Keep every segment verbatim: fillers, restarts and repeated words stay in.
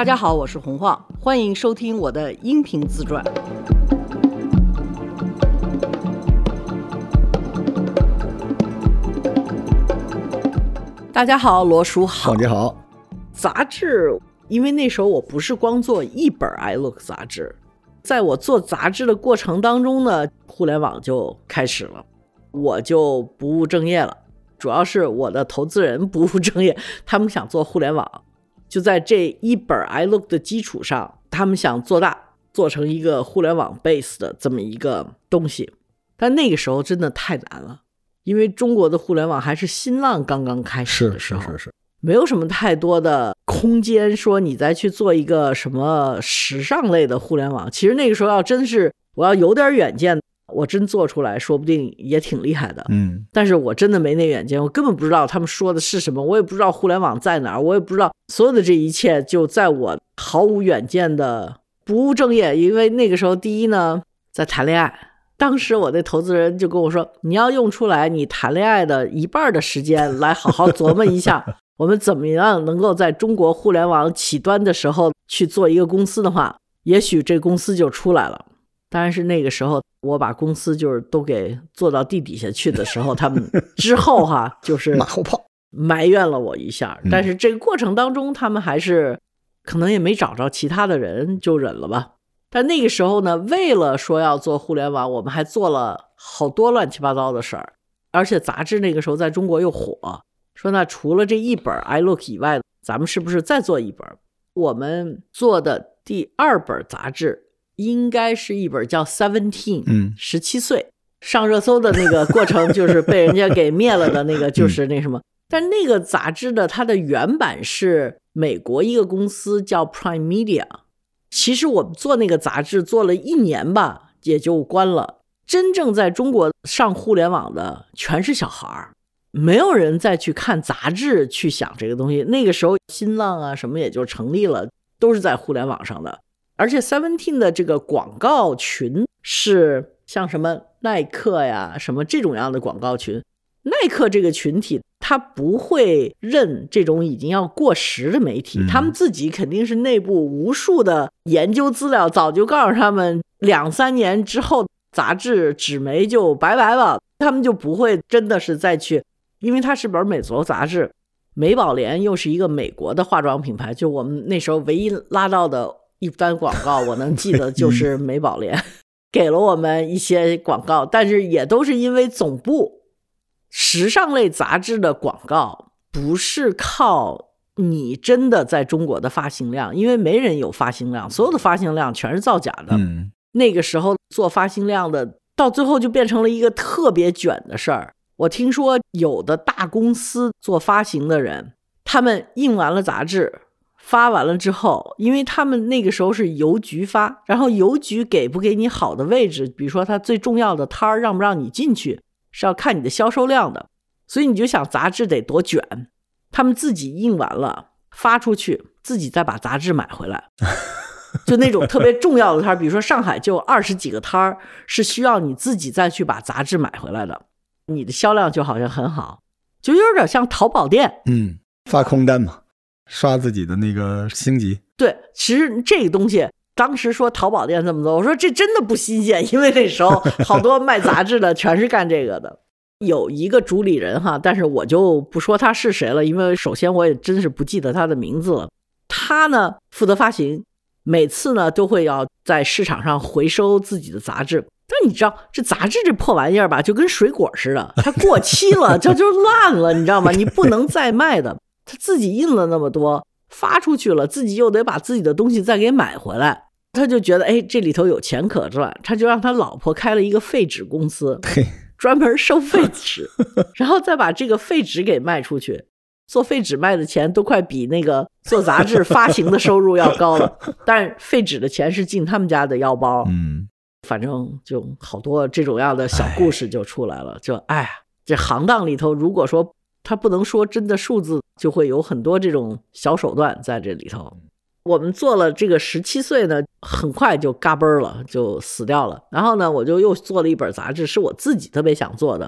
大家好，我是洪晃，欢迎收听我的音频自传。大家好，罗叔好。 黄姐好。 杂志，因为那时候我不是光做一本 iLook 杂志，在我做杂志的过程当中呢，互联网就开始了，我就不务正业了。主要是我的投资人不务正业，他们想做互联网，就在这一本 iLook 的基础上，他们想做大，做成一个互联网 base 的这么一个东西。但那个时候真的太难了，因为中国的互联网还是新浪刚刚开始的时候， 是是是是， 没有什么太多的空间说你再去做一个什么时尚类的互联网。其实那个时候要真是我要有点远见，我真做出来说不定也挺厉害的。 嗯， 但是我真的没那远见，我根本不知道他们说的是什么，我也不知道互联网在哪儿，我也不知道所有的这一切，就在我毫无远见的不务正业。因为那个时候第一呢在谈恋爱，当时我的投资人就跟我说，你要用出来你谈恋爱的一半的时间来好好琢磨一下我们怎么样能够在中国互联网起端的时候去做一个公司的话，也许这公司就出来了。当然是那个时候我把公司就是都给做到地底下去的时候，他们之后哈就是马后炮埋怨了我一下，但是这个过程当中他们还是可能也没找着其他的人，就忍了吧。但那个时候呢，为了说要做互联网，我们还做了好多乱七八糟的事儿，而且杂志那个时候在中国又火，说那除了这一本 iLook 以外，咱们是不是再做一本？我们做的第二本杂志应该是一本叫 Seventeen， 嗯， 十七岁，上热搜的那个过程就是被人家给灭了的那个，就是那什么。但那个杂志的它的原版是美国一个公司叫 Prime Media。其实我们做那个杂志做了一年吧，也就关了。真正在中国上互联网的全是小孩，没有人再去看杂志去想这个东西。那个时候新浪啊什么也就成立了，都是在互联网上的。而且 Seventeen 的这个广告群是像什么耐克呀什么这种样的广告群，耐克这个群体他不会认这种已经要过时的媒体，他们自己肯定是内部无数的研究资料早就告诉他们两三年之后杂志纸媒就拜拜了，他们就不会真的是再去，因为它是本美足杂志，美宝莲又是一个美国的化妆品牌，就我们那时候唯一拉到的一单广告我能记得就是美宝莲给了我们一些广告，但是也都是因为总部时尚类杂志的广告不是靠你真的在中国的发行量，因为没人有发行量，所有的发行量全是造假的。 嗯， 那个时候做发行量的到最后就变成了一个特别卷的事儿。我听说有的大公司做发行的人，他们印完了杂志发完了之后，因为他们那个时候是邮局发，然后邮局给不给你好的位置，比如说他最重要的摊儿让不让你进去，是要看你的销售量的。所以你就想杂志得多卷，他们自己印完了发出去，自己再把杂志买回来就那种特别重要的摊儿，比如说上海就二十几个摊儿是需要你自己再去把杂志买回来的，你的销量就好像很好，就有点像淘宝店。 嗯，发空单嘛，刷自己的那个星级。 对，其实这个东西当时说淘宝店这么多，我说这真的不新鲜，因为那时候好多卖杂志的全是干这个的。有一个主理人哈，但是我就不说他是谁了，因为首先我也真是不记得他的名字了。他呢负责发行，每次呢都会要在市场上回收自己的杂志。但你知道这杂志这破玩意儿吧，就跟水果似的，它过期了这就烂了，你知道吗？你不能再卖的。他自己印了那么多发出去了，自己又得把自己的东西再给买回来，他就觉得哎，这里头有钱可赚，他就让他老婆开了一个废纸公司，专门收废纸然后再把这个废纸给卖出去，做废纸卖的钱都快比那个做杂志发行的收入要高了但是废纸的钱是进他们家的腰包。 嗯， 反正就好多这种样的小故事就出来了。就哎呀，这行当里头如果说他不能说真的数字，就会有很多这种小手段在这里头。我们做了这个十七岁呢，很快就嘎嘣了，就死掉了。然后呢，我就又做了一本杂志，是我自己特别想做的，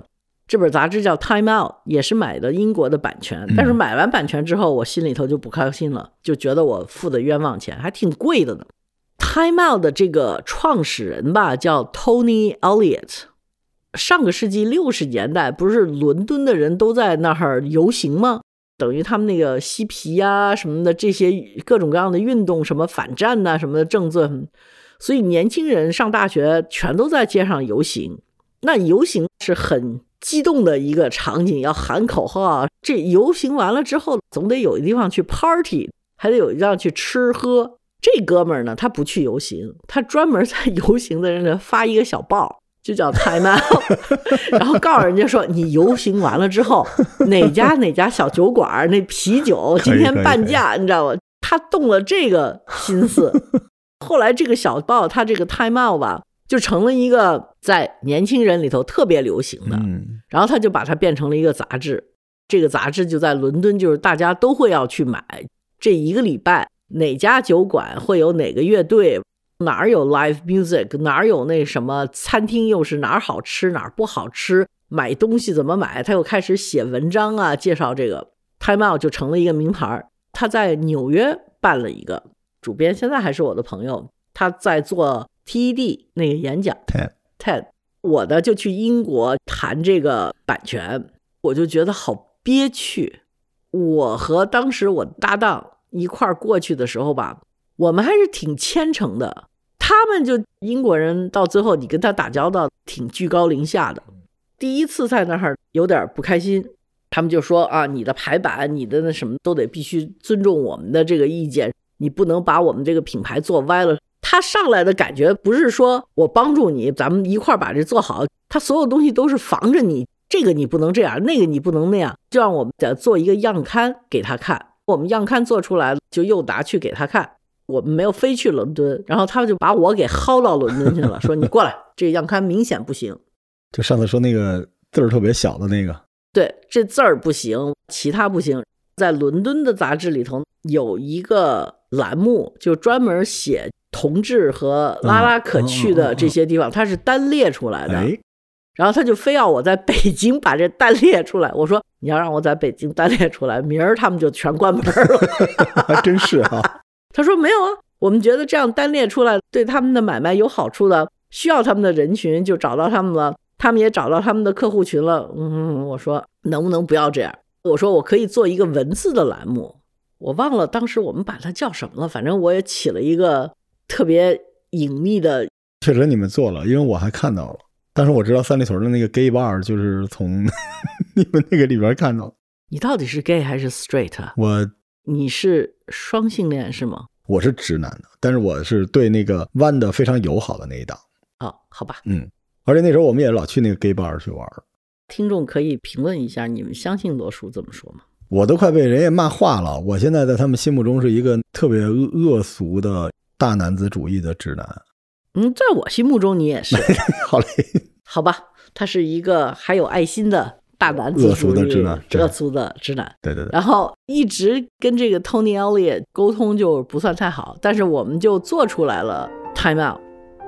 这本杂志叫 Time Out， 也是买的英国的版权，但是买完版权之后我心里头就不开心了，就觉得我付的冤枉钱还挺贵的呢。 Time Out 的这个创始人吧叫 Tony Elliott， 上个世纪六十年代不是伦敦的人都在那儿游行吗？等于他们那个嬉皮啊什么的，这些各种各样的运动，什么反战啊什么的政策，所以年轻人上大学全都在街上游行。那游行是很激动的一个场景，要喊口号啊。这游行完了之后总得有一地方去 party， 还得有一地方去吃喝。这哥们儿呢他不去游行，他专门在游行的人发一个小报，就叫 Time Out 然后告诉人家说你游行完了之后哪家哪家小酒馆那啤酒今天半价，你知道吗？他动了这个心思。后来这个小报他这个 Time Out 吧就成了一个在年轻人里头特别流行的，然后他就把它变成了一个杂志。这个杂志就在伦敦，就是大家都会要去买，这一个礼拜哪家酒馆会有哪个乐队，哪儿有 live music， 哪儿有那什么餐厅，又是哪儿好吃哪儿不好吃，买东西怎么买，他又开始写文章啊介绍这个。 Time Out 就成了一个名牌。他在纽约办了一个，主编现在还是我的朋友，他在做 T E D 那个演讲 TED TED， 我的就去英国谈这个版权，我就觉得好憋屈。我和当时我搭档一块儿过去的时候吧，我们还是挺虔诚的，他们就英国人到最后你跟他打交道挺居高临下的。第一次在那儿有点不开心，他们就说啊，你的排版你的那什么都得必须尊重我们的这个意见，你不能把我们这个品牌做歪了。他上来的感觉不是说我帮助你咱们一块把这做好，他所有东西都是防着你，这个你不能这样，那个你不能那样，就让我们做一个样刊给他看。我们样刊做出来就又拿去给他看，我们没有飞去伦敦，然后他就把我给薅到伦敦去了，说你过来，这个样刊明显不行。 就上次说那个字儿特别小的那个， 对，这字儿不行，其他不行。在伦敦的杂志里头有一个栏目就专门写同志和拉拉可趣的这些地方，它是单列出来的。然后他就非要我在北京把这单列出来，我说你要让我在北京单列出来，明儿他们就全关门了。 还真是啊。 他说没有啊，我们觉得这样单列出来对他们的买卖有好处的，需要他们的人群就找到他们了，他们也找到他们的客户群了。嗯，我说能不能不要这样？我说我可以做一个文字的栏目，我忘了当时我们把它叫什么了，反正我也起了一个特别隐秘的。 确实你们做了，因为我还看到了。但是我知道三里屯的那个 gay bar 就是从你们那个里边看到的。 你到底是 gay 还是 straight 啊？ 我你是双性恋是吗？ 我是直男的，但是我是对那个弯的非常友好的那一档。 哦，好吧。 嗯，而且那时候我们也老去那个 gay bar 去玩。 听众可以评论一下，你们相信罗叔这么说吗？ 我都快被人家骂化了，我现在在他们心目中是一个特别恶俗的大男子主义的直男。 嗯，在我心目中你也是。 好嘞， 好吧，他是一个还有爱心的大男子主义， 恶俗的直男， 恶俗的直男。 对对对。 然后一直跟这个 Tony Elliott 沟通就不算太好，但是我们就做出来了 Time Out。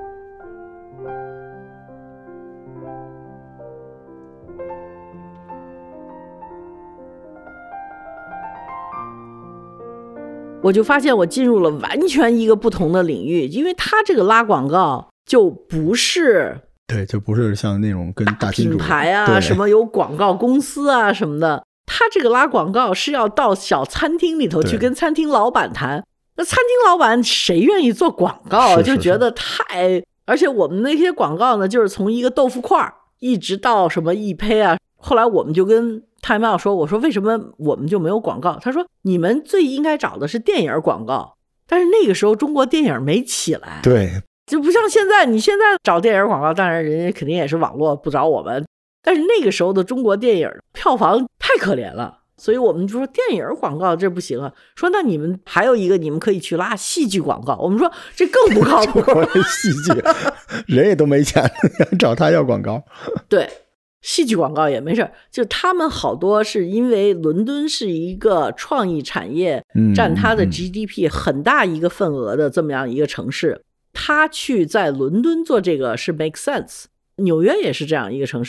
我就发现我进入了完全一个不同的领域，因为他这个拉广告就不是， 对，就不是像那种跟大金主品牌啊，什么有广告公司啊什么的，他这个拉广告是要到小餐厅里头去跟餐厅老板谈。那餐厅老板谁愿意做广告啊？就觉得太，而且我们那些广告呢，就是从一个豆腐块一直到什么易胚啊。后来我们就跟Time Out说，我说为什么我们就没有广告？他说你们最应该找的是电影广告，但是那个时候中国电影没起来， 对， 就不像现在，你现在找电影广告，当然人家肯定也是网络不找我们，但是那个时候的中国电影票房太可怜了，所以我们就说电影广告这不行啊。说那你们还有一个，你们可以去拉戏剧广告。我们说这更不靠谱， 戏剧人也都没钱，找他要广告。 对。戏剧广告也没事，就他们好多是因为伦敦是一个创意产业占他的 G D P 很大一个份额的这么样一个城市，他去在伦敦做这个是 make sense。纽约也是这样一个城市，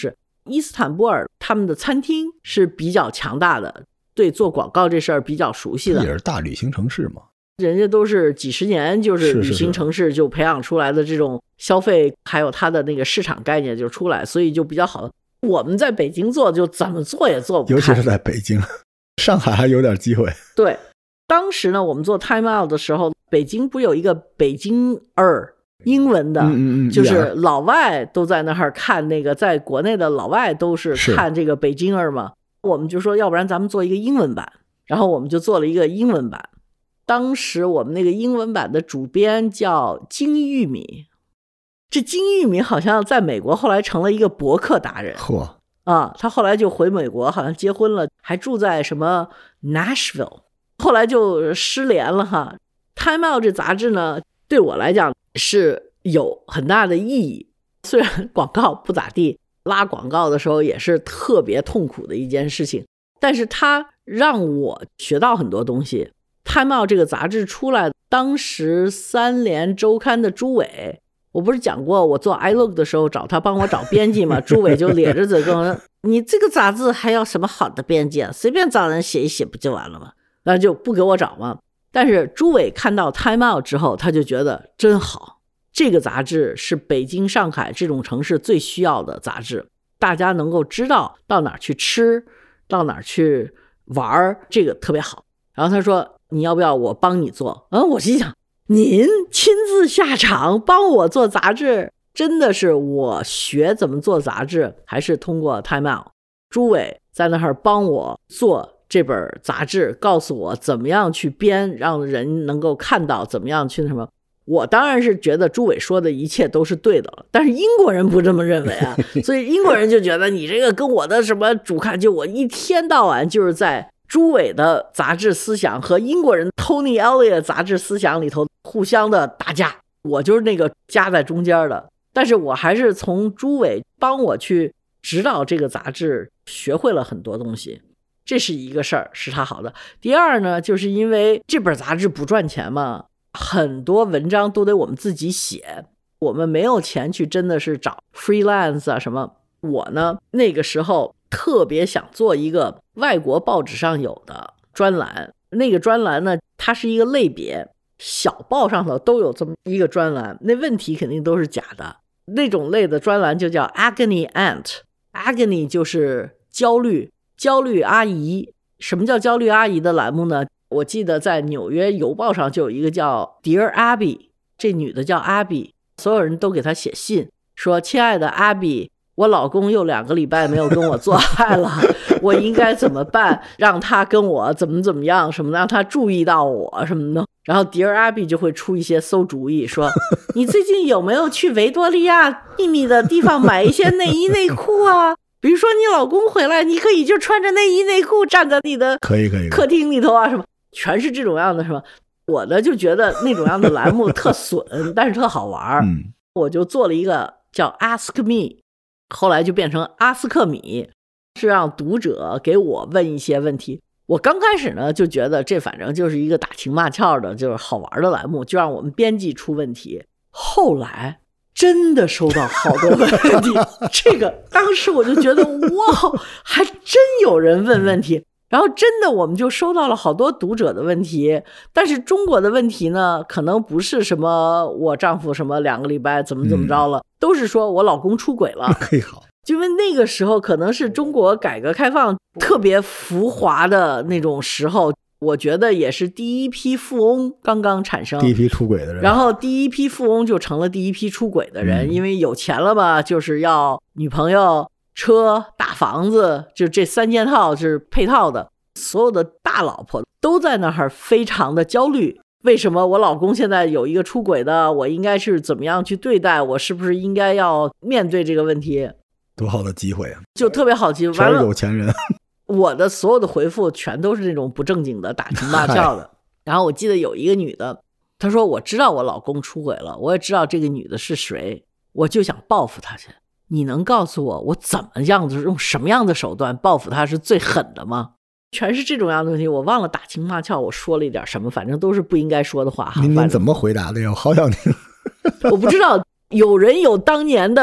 伊斯坦布尔他们的餐厅是比较强大的，对做广告这事儿比较熟悉的， 也是大旅行城市嘛， 人家都是几十年就是旅行城市就培养出来的这种消费，还有它的那个市场概念就出来，所以就比较好。我们在北京做就怎么做也做不开， 尤其是在北京，上海还有点机会。 对，当时呢我们做 Time Out 的时候，北京不有一个北京二英文的， 嗯嗯嗯， 就是老外都在那儿看那个，在国内的老外都是看这个北京二嘛，我们就说要不然咱们做一个英文版，然后我们就做了一个英文版。当时我们那个英文版的主编叫金玉米，这金玉米好像在美国后来成了一个博客达人， 嚯啊，他后来就回美国，好像结婚了，还住在什么 Nashville， 后来就失联了哈。Time Out 这杂志呢，对我来讲是有很大的意义，虽然广告不咋地，拉广告的时候也是特别痛苦的一件事情，但是它让我学到很多东西。Time Out 这个杂志出来，当时三联周刊的朱伟，我不是讲过我做 iLook 的时候找他帮我找编辑嘛，朱伟就咧着嘴跟我说，你这个杂志还要什么好的编辑啊，随便找人写一写不就完了吗？那就不给我找嘛。但是朱伟看到 Time Out 之后，他就觉得真好，这个杂志是北京上海这种城市最需要的杂志，大家能够知道到哪儿去吃，到哪儿去玩，这个特别好。然后他说你要不要我帮你做？嗯，我心想您亲自下场帮我做杂志，真的是我学怎么做杂志还是通过 Time Out， 朱伟在那儿帮我做这本杂志，告诉我怎么样去编，让人能够看到怎么样去什么。我当然是觉得朱伟说的一切都是对的了，但是英国人不这么认为啊，所以英国人就觉得你这个跟我的什么主看，就我一天到晚就是在朱伟的杂志思想和英国人 Tony Elliot 杂志思想里头互相的打架，我就是那个夹在中间的。但是我还是从朱伟帮我去指导这个杂志学会了很多东西，这是一个事儿，是他好的。第二呢，就是因为这本杂志不赚钱嘛，很多文章都得我们自己写，我们没有钱去真的是找 freelance 啊什么。我呢那个时候特别想做一个外国报纸上有的专栏，那个专栏呢它是一个类别，小报上头都有这么一个专栏，那问题肯定都是假的，那种类的专栏就叫 Agony Aunt， Agony 就是焦虑，焦虑阿姨。什么叫焦虑阿姨的栏目呢？我记得在纽约邮报上就有一个叫 Dear Abby， 这女的叫 Abby， 所有人都给她写信说，亲爱的 Abby， 我老公又两个礼拜没有跟我做爱了，我应该怎么办？让他跟我怎么怎么样什么的，让他注意到我什么的。然后 Dear Abby 就会出一些馊主意，说你最近有没有去维多利亚秘密的地方买一些内衣内裤啊？比如说你老公回来，你可以就穿着内衣内裤站在你的可以可以客厅里头啊什么，全是这种样的什么。我呢就觉得那种样的栏目特损，但是特好玩、嗯、我就做了一个叫 Ask Me， 后来就变成阿斯克米，是让读者给我问一些问题。我刚开始呢就觉得这反正就是一个打情骂俏的，就是好玩的栏目，就让我们编辑出问题。后来真的收到好多问题，这个当时我就觉得哇，还真有人问问题，然后真的我们就收到了好多读者的问题。但是中国的问题呢，可能不是什么我丈夫什么两个礼拜怎么怎么着了、嗯、都是说我老公出轨了。 可以好， 因为那个时候可能是中国改革开放特别浮华的那种时候，我觉得也是第一批富翁刚刚产生， 第一批出轨的人， 然后第一批富翁就成了第一批出轨的人、嗯、因为有钱了吧，就是要女朋友、车、大房子，就这三件套是配套的。所有的大老婆都在那儿非常的焦虑，为什么我老公现在有一个出轨的，我应该是怎么样去对待，我是不是应该要面对这个问题。 多好的机会啊， 就特别好机会， 全是有钱人。 我的所有的回复全都是那种不正经的打情骂俏的。然后我记得有一个女的，她说我知道我老公出轨了，我也知道这个女的是谁，我就想报复她去，你能告诉我我怎么样的用什么样的手段报复她是最狠的吗？全是这种样的问题。我忘了打情骂俏我说了一点什么，反正都是不应该说的话。 您您怎么回答的呀？我好想听。 我不知道，有人有当年的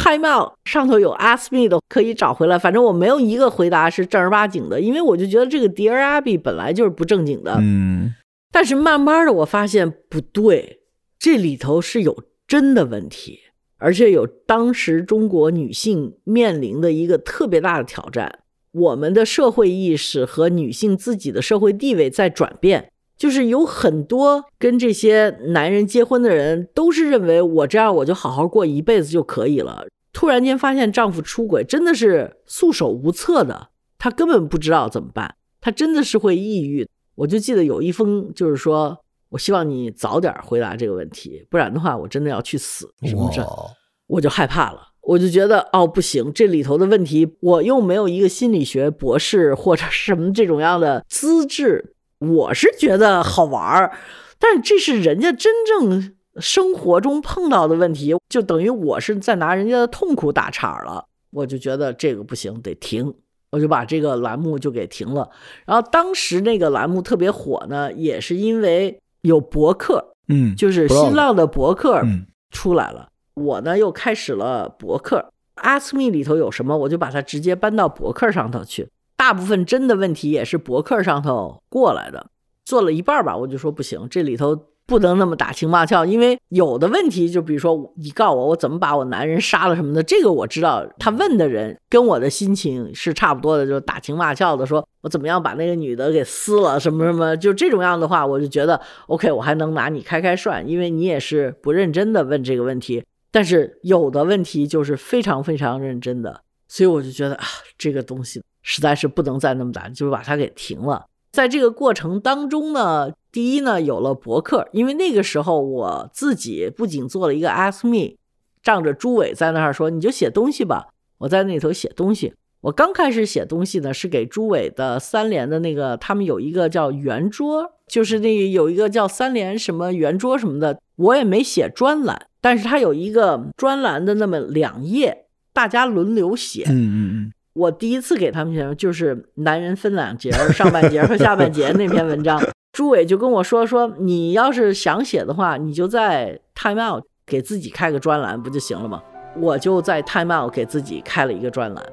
Time Out 上头有 Ask Me 的可以找回来，反正我没有一个回答是正儿八经的，因为我就觉得这个 Dear Abby 本来就是不正经的。 嗯， 但是慢慢的我发现不对，这里头是有真的问题，而且有当时中国女性面临的一个特别大的挑战。我们的社会意识和女性自己的社会地位在转变，就是有很多跟这些男人结婚的人都是认为我这样我就好好过一辈子就可以了，突然间发现丈夫出轨真的是束手无策的，她根本不知道怎么办，她真的是会抑郁。我就记得有一封就是说我希望你早点回答这个问题，不然的话我真的要去死什么的，我就害怕了。我就觉得哦不行，这里头的问题我又没有一个心理学博士或者什么这种样的资质，我是觉得好玩，但是这是人家真正生活中碰到的问题，就等于我是在拿人家的痛苦打岔了。我就觉得这个不行，得停，我就把这个栏目就给停了。然后当时那个栏目特别火呢，也是因为有博客， 嗯， 就是新浪的博客出来了。 嗯， 我呢又开始了博客 Ask Me 里头有什么我就把它直接搬到博客上头去，大部分真的问题也是博客上头过来的。做了一半吧，我就说不行，这里头不能那么打情骂俏，因为有的问题就比如说你告我我怎么把我男人杀了什么的，这个我知道他问的人跟我的心情是差不多的，就打情骂俏的说我怎么样把那个女的给撕了什么什么，就这种样的话我就觉得 OK 我还能拿你开开涮，因为你也是不认真的问这个问题。但是有的问题就是非常非常认真的，所以我就觉得啊，这个东西实在是不能再那么打，就是把它给停了。在这个过程当中呢，第一呢有了博客，因为那个时候我自己不仅做了一个 Ask Me， 仗着朱伟在那儿说你就写东西吧，我在那里头写东西。我刚开始写东西呢是给朱伟的三联的那个，他们有一个叫圆桌，就是那个有一个叫三联什么圆桌什么的，我也没写专栏，但是他有一个专栏的那么两页，大家轮流写。 嗯嗯嗯。 我第一次给他们写就是男人分两节，上半节和下半节那篇文章，朱伟就跟我说说你要是想写的话，你就在 Time Out 给自己开个专栏不就行了吗？我就在 Time Out 给自己开了一个专栏。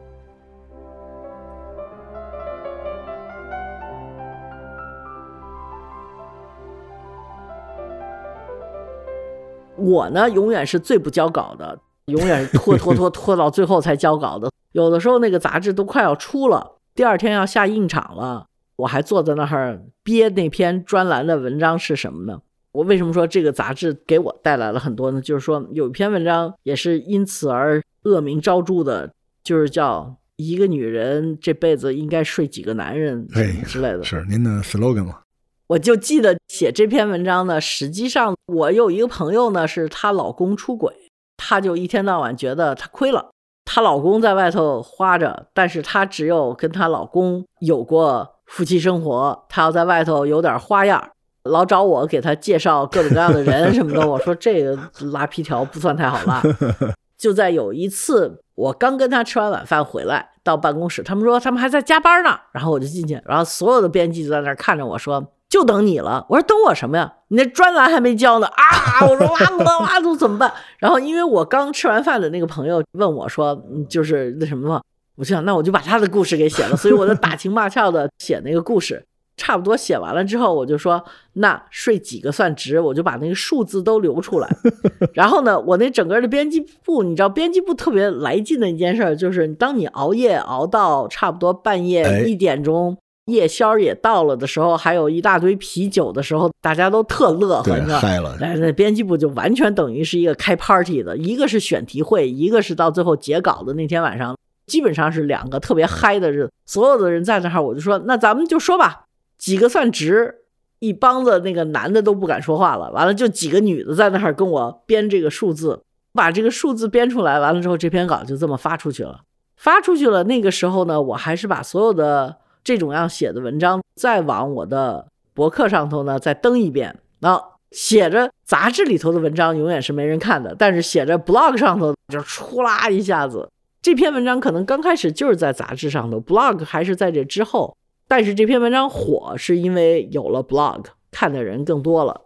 我呢永远是最不交稿的，永远是拖拖拖拖到最后才交稿的。有的时候那个杂志都快要出了，第二天要下印厂了，我还坐在那儿憋那篇专栏的文章是什么呢？我为什么说这个杂志给我带来了很多呢？就是说有一篇文章也是因此而恶名昭著的，就是叫一个女人这辈子应该睡几个男人之类的。 是您的 slogan 吗？ 我就记得写这篇文章呢，实际上我有一个朋友呢是她老公出轨，她就一天到晚觉得她亏了，她老公在外头花着，但是她只有跟她老公有过夫妻生活，她要在外头有点花样，老找我给她介绍各种各样的人什么的。我说这个拉皮条不算太好拉。就在有一次我刚跟她吃完晚饭回来到办公室，他们说他们还在加班呢，然后我就进去，然后所有的编辑就在那看着我说就等你了。我说等我什么呀？你那专栏还没交呢啊！我说哇哇哇都怎么办？然后因为我刚吃完饭的那个朋友问我说就是那什么嘛，我就想那我就把他的故事给写了，所以我就打情骂俏的写那个故事。差不多写完了之后，我就说那睡几个算值，我就把那个数字都留出来。然后呢，我那整个的编辑部，你知道编辑部特别来劲的一件事就是当你熬夜熬到差不多半夜一点钟，夜宵也到了的时候，还有一大堆啤酒的时候，大家都特乐呵，你知道嗨了。 那编辑部就完全等于是一个开 party 的，一个是选题会，一个是到最后截稿的那天晚上，基本上是两个特别嗨的日子。所有的人在那儿，我就说那咱们就说吧，几个算值。一帮子那个男的都不敢说话了，完了就几个女的在那儿跟我编这个数字，把这个数字编出来，完了之后这篇稿就这么发出去了。发出去了，那个时候呢，我还是把所有的这种样写的文章再往我的博客上头呢再登一遍。然后写着杂志里头的文章永远是没人看的，但是写着 blog 上头就出啦一下子。这篇文章可能刚开始就是在杂志上头， blog 还是在这之后，但是这篇文章火是因为有了 blog， 看的人更多了。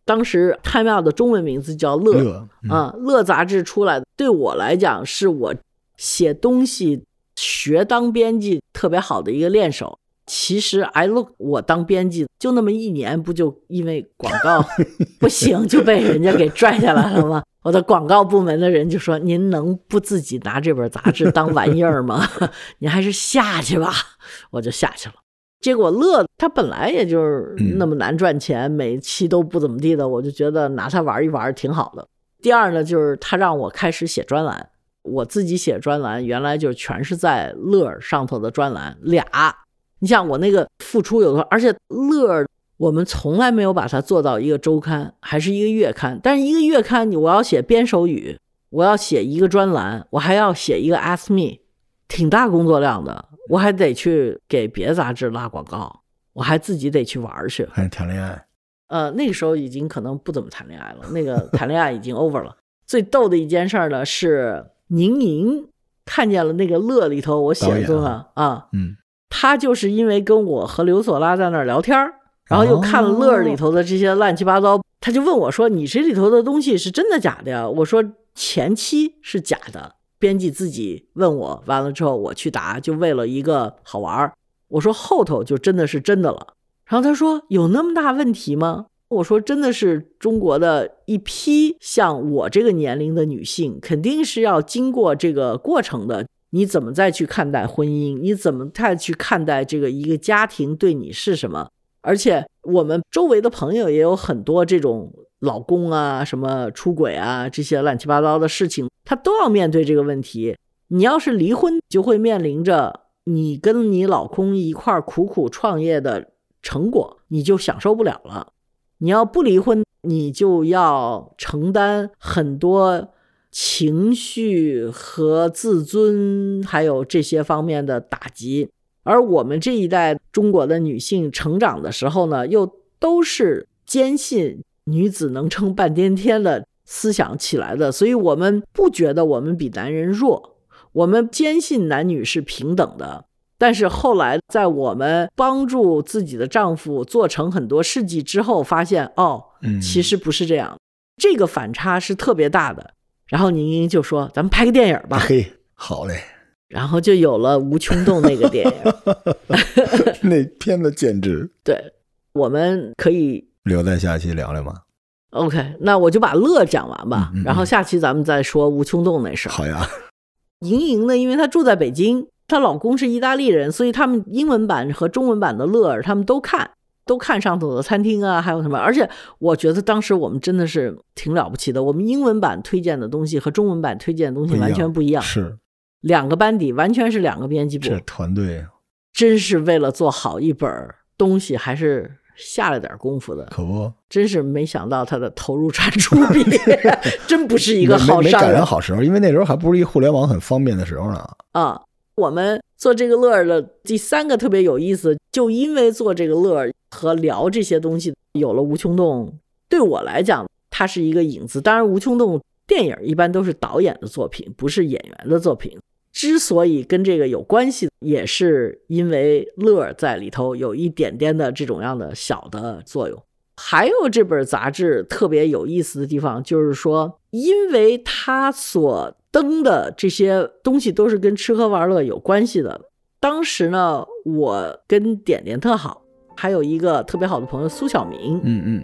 当时 Time Out 的中文名字叫乐乐、嗯、 啊，乐杂志出来的，对我来讲是我写东西学当编辑特别好的一个练手。其实 I Look 我当编辑就那么一年，不就因为广告不行就被人家给拽下来了吗？我的广告部门的人就说，您能不自己拿这本杂志当玩意儿吗？你还是下去吧。我就下去了。结果乐它本来也就是那么难赚钱、嗯、每期都不怎么地的，我就觉得拿它玩一玩挺好的。第二呢，就是他让我开始写专栏，我自己写专栏原来就全是在乐上头的专栏俩，你像我那个付出有多，而且乐我们从来没有把它做到一个周刊，还是一个月刊，但是一个月刊我要写编手语，我要写一个专栏，我还要写一个 Ask Me， 挺大工作量的，我还得去给别的杂志拉广告，我还自己得去玩去， 还谈恋爱。 呃，那个时候已经可能不怎么谈恋爱了，那个谈恋爱已经 over 了。最逗的一件事呢是宁莹看见了那个乐里头我写的东西啊，嗯，他就是因为跟我和刘索拉在那儿聊天，然后又看了乐里头的这些乱七八糟，他就问我说，你这里头的东西是真的假的呀？我说前期是假的，编辑自己问我，完了之后我去答，就为了一个好玩。我说后头就真的是真的了。然后他说有那么大问题吗？我说真的是中国的一批像我这个年龄的女性肯定是要经过这个过程的，你怎么再去看待婚姻，你怎么再去看待这个一个家庭对你是什么。而且我们周围的朋友也有很多这种老公啊什么出轨啊这些乱七八糟的事情，他都要面对这个问题。你要是离婚就会面临着你跟你老公一块苦苦创业的成果你就享受不了了，你要不离婚你就要承担很多情绪和自尊还有这些方面的打击。而我们这一代中国的女性成长的时候呢，又都是坚信女子能撑半边天的思想起来的，所以我们不觉得我们比男人弱，我们坚信男女是平等的。但是后来在我们帮助自己的丈夫做成很多事迹之后，发现哦，其实不是这样、嗯、这个反差是特别大的。然后宁莹就说咱们拍个电影吧。 嘿，好嘞。 然后就有了无穷洞那个电影那片子简直。 对，我们可以留在下期聊聊吗？ OK， 那我就把乐讲完吧、嗯嗯嗯、然后下期咱们再说无穷洞那事。 好呀。 莹莹呢因为她住在北京，她老公是意大利人，所以他们英文版和中文版的乐儿他们都看都看上头的餐厅啊还有什么。而且我觉得当时我们真的是挺了不起的，我们英文版推荐的东西和中文版推荐的东西完全不一样， 是两个班底，完全是两个编辑部。 这团队真是为了做好一本东西还是下了点功夫的， 可不， 真是没想到他的投入产出比真不是一个好商人。 没赶上好时候，因为那时候还不是一互联网很方便的时候呢。 啊，我们做这个乐的第三个特别有意思，就因为做这个乐和聊这些东西，有了无穷洞。对我来讲它是一个影子，当然无穷洞电影一般都是导演的作品，不是演员的作品。之所以跟这个有关系，也是因为乐在里头有一点点的这种样的小的作用。还有这本杂志特别有意思的地方，就是说因为它所登的这些东西都是跟吃喝玩乐有关系的。当时呢我跟点点特好，还有一个特别好的朋友苏小明， 嗯嗯，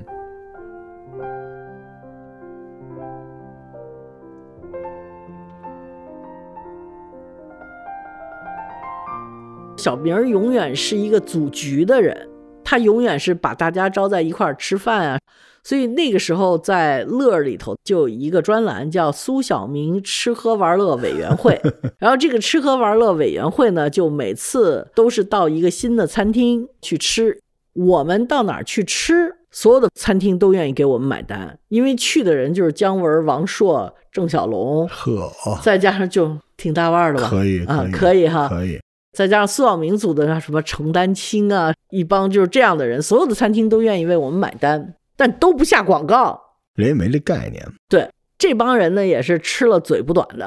小明永远是一个组局的人，他永远是把大家招在一块儿吃饭啊。所以那个时候在乐里头就有一个专栏叫苏小明吃喝玩乐委员会然后这个吃喝玩乐委员会呢，就每次都是到一个新的餐厅去吃，我们到哪儿去吃，所有的餐厅都愿意给我们买单，因为去的人就是姜文、王朔、郑晓龙， 呵， 再加上就挺大腕的吧， 可以啊，可以哈， 可以。 再加上苏小明组的什么程丹青啊，一帮就是这样的人，所有的餐厅都愿意为我们买单，但都不下广告， 人也没这概念。 对，这帮人呢也是吃了嘴不短的，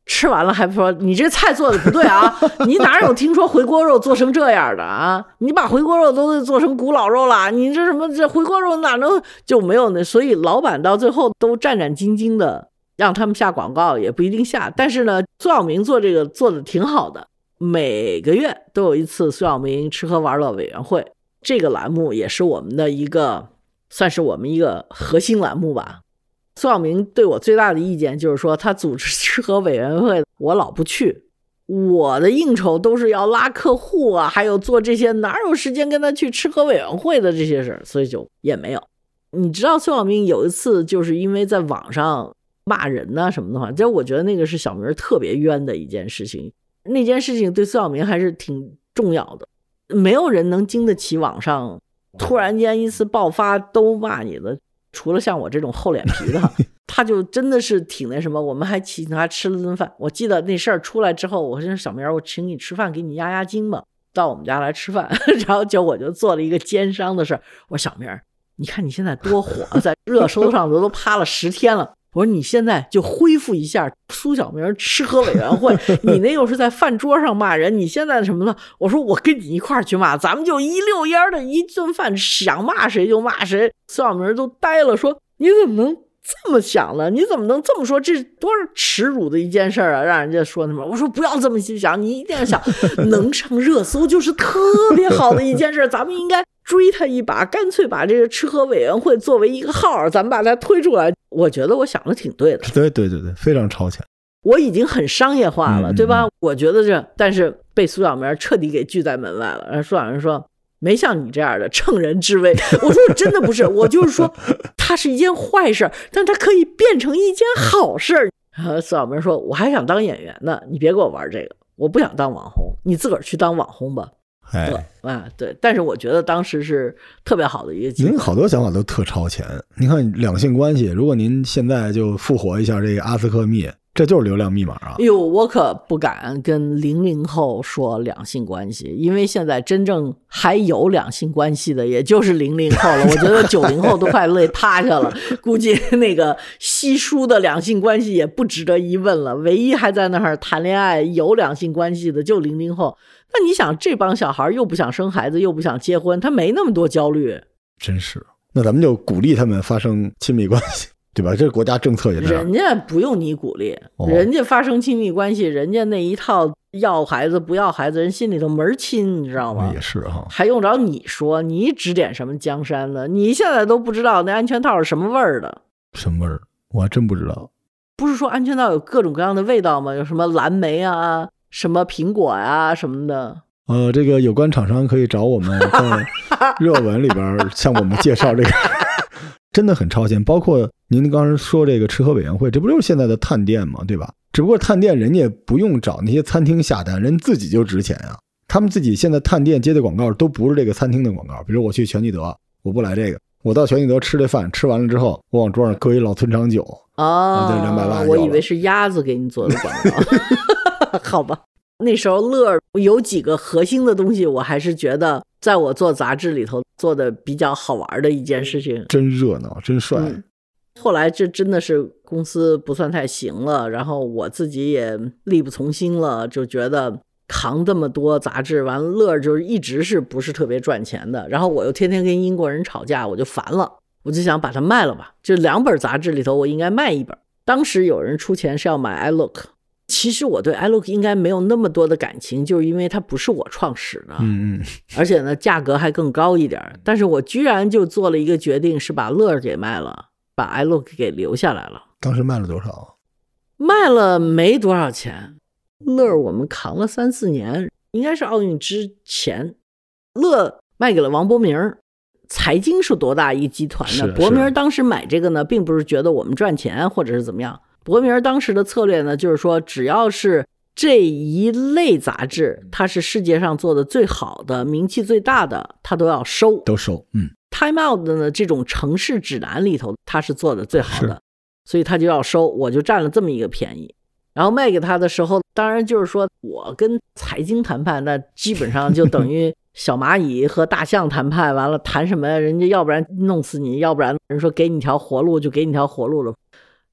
吃完了还说你这菜做的不对啊，你哪有听说回锅肉做成这样的啊？你把回锅肉都做成古老肉了，你这什么这回锅肉哪能就没有呢？所以老板到最后都战战兢兢的让他们下广告，也不一定下。但是呢，苏小明做这个做的挺好的，每个月都有一次苏小明吃喝玩乐委员会，这个栏目也是我们的一个算是我们一个核心栏目吧。苏小明对我最大的意见就是说，他组织吃喝委员会我老不去，我的应酬都是要拉客户啊，还有做这些，哪有时间跟他去吃喝委员会的这些事，所以就也没有。你知道苏小明有一次就是因为在网上骂人呐、啊、什么的话，这我觉得那个是小明特别冤的一件事情，那件事情对苏小明还是挺重要的，没有人能经得起网上突然间一次爆发都骂你的，除了像我这种厚脸皮的，他就真的是挺那什么。我们还请他吃了顿饭，我记得那事儿出来之后，我说小明我请你吃饭给你压压惊吧，到我们家来吃饭然后就我就做了一个奸商的事儿，我说小明你看你现在多火，在热搜上都都趴了十天了，我说你现在就恢复一下苏小明吃喝委员会，你那又是在饭桌上骂人，你现在什么呢？我说我跟你一块儿去骂，咱们就一溜烟的一顿饭，想骂谁就骂谁。苏小明都呆了，说你怎么能这么想呢？你怎么能这么说？这是多少耻辱的一件事啊！让人家说什么？我说不要这么想，你一定要想能上热搜就是特别好的一件事，咱们应该追他一把，干脆把这个吃喝委员会作为一个号，咱们把它推出来。我觉得我想的挺对的， 对对对对，非常超前。我已经很商业化了，嗯、对吧？我觉得这，但是被苏小明彻底给拒在门外了。然后苏小明说。没像你这样的乘人之危，我说真的不是，我就是说它是一件坏事，但它可以变成一件好事。然后苏小明说我还想当演员呢，你别给我玩这个，我不想当网红，你自个儿去当网红吧。 哎， 对啊，对，但是我觉得当时是特别好的一个机会。 您好多想法都特超前，您看两性关系，如果您现在就复活一下这个阿斯克密，这就是流量密码啊！ 哟，我可不敢跟零零后说两性关系，因为现在真正还有两性关系的，也就是零零后了。我觉得九零后都快累趴下了，估计那个稀疏的两性关系也不值得一问了。唯一还在那儿谈恋爱有两性关系的就零零后。那你想，这帮小孩又不想生孩子，又不想结婚，他没那么多焦虑。 真是，那咱们就鼓励他们发生亲密关系。对吧？这国家政策也这样， 人家不用你鼓励、哦、人家发生亲密关系，人家那一套要孩子不要孩子，人心里头门亲，你知道吗？ 也是哈， 还用着你说？你指点什么江山呢？你现在都不知道那安全套是什么味儿的。 什么味儿？我还真不知道。 不是说安全套有各种各样的味道吗？有什么蓝莓啊，什么苹果呀、啊、什么的。 呃，这个有关厂商可以找我们在热文里边向我们介绍这个。真的很超前，包括您刚才说这个吃喝委员会，这不就是现在的探店吗？对吧？只不过探店人家不用找那些餐厅下单，人自己就值钱啊。他们自己现在探店接的广告都不是这个餐厅的广告，比如我去全聚德，我不来这个，我到全聚德吃这饭，吃完了之后，我往桌上搁一老村长酒， 哦， 这两百万， 我以为是鸭子给你做的广告，好吧。那时候乐有几个核心的东西，我还是觉得在我做杂志里头做的比较好玩的一件事情。 真热闹，真帅、 嗯、后来这真的是公司不算太行了，然后我自己也力不从心了，就觉得扛这么多杂志，完了乐就是一直是不是特别赚钱的，然后我又天天跟英国人吵架，我就烦了，我就想把它卖了吧，就两本杂志里头我应该卖一本。当时有人出钱是要买 iLook，其实我对 iLook 应该没有那么多的感情，就是因为它不是我创始的， 嗯嗯， 而且呢价格还更高一点，但是我居然就做了一个决定，是把乐给卖了，把 iLook 给留下来了。 当时卖了多少？ 卖了没多少钱，乐我们扛了三四年，应该是奥运之前。乐卖给了王伯明，财经是多大一集团呢？伯明当时买这个呢，并不是觉得我们赚钱或者是怎么样。伯明当时的策略呢，就是说只要是这一类杂志它是世界上做的最好的，名气最大的，它都要收， 都收。嗯 Time Out 的呢，这种城市指南里头它是做的最好的，所以它就要收，我就占了这么一个便宜。然后卖给他的时候，当然就是说我跟财经谈判，那基本上就等于小蚂蚁和大象谈判，完了谈什么呀？人家要不然弄死你，要不然人说给你条活路就给你条活路了。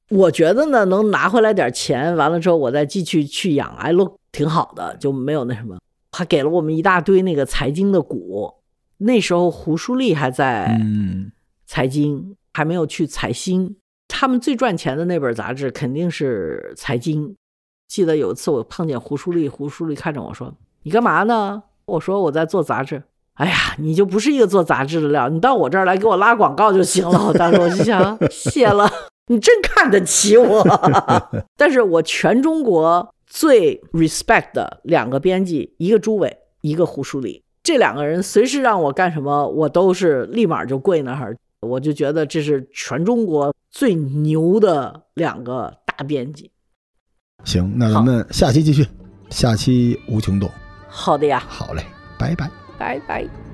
我觉得呢，能拿回来点钱，完了之后我再继续去养 iLook 挺好的，就没有那什么。他给了我们一大堆那个财经的股，那时候胡舒立还在财经，嗯、还没有去财新。他们最赚钱的那本杂志肯定是财经。记得有一次我碰见胡舒立，胡舒立看着我说：“你干嘛呢？”我说：“我在做杂志。”哎呀，你就不是一个做杂志的料，你到我这儿来给我拉广告就行了。当时我就想，谢了，你真看得起我。但是我全中国最 respect 的两个编辑，一个朱伟，一个胡舒立，这两个人随时让我干什么，我都是立马就跪那儿。我就觉得这是全中国最牛的两个大编辑。 行，那咱们下期继续，下期无穷动。 好的呀， 好嘞，拜拜， 拜拜。